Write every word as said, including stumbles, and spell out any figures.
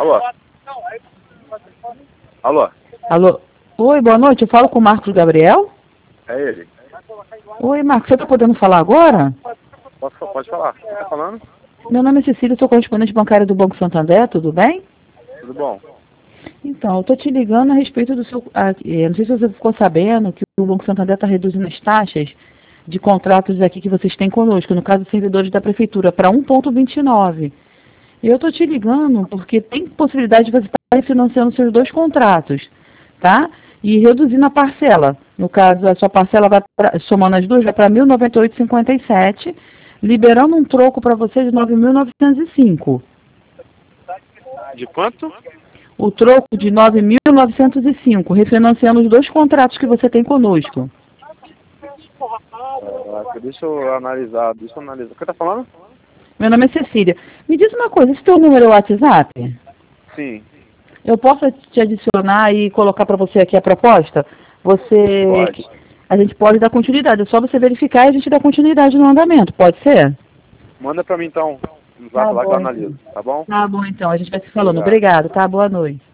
Alô? Alô? Alô? Oi, boa noite. Eu falo com o Marcos Gabriel? É ele. Oi, Marcos. Você está podendo falar agora? Posso, pode falar. Quem tá falando? Meu nome é Cecília, sou correspondente bancária do Banco Santander, tudo bem? Tudo bom? Então, eu estou te ligando a respeito do seu... Ah, eu não sei se você ficou sabendo que o Banco Santander está reduzindo as taxas de contratos aqui que vocês têm conosco, no caso, servidores da Prefeitura, para um vírgula vinte e nove. E eu estou te ligando porque tem possibilidade de você estar refinanciando seus dois contratos, tá? E reduzindo a parcela. No caso, a sua parcela vai, pra, somando as duas, vai para mil e noventa e oito reais e cinquenta e sete centavos, liberando um troco para você de nove mil novecentos e cinco reais. De quanto? O troco de nove mil novecentos e cinco reais, refinanciando os dois contratos que você tem conosco. Caraca, deixa eu analisar, deixa eu analisar. Quem tá falando? Meu nome é Cecília. Me diz uma coisa, esse teu número é o WhatsApp? Sim. Eu posso te adicionar e colocar para você aqui a proposta? Você... Pode. A gente pode dar continuidade, é só você verificar e a gente dá continuidade no andamento, pode ser? Manda pra mim então. No Tá zap lá que eu bom. analiso, tá bom? Tá bom, então, a gente vai se falando. Obrigado. Obrigado, tá? Boa noite.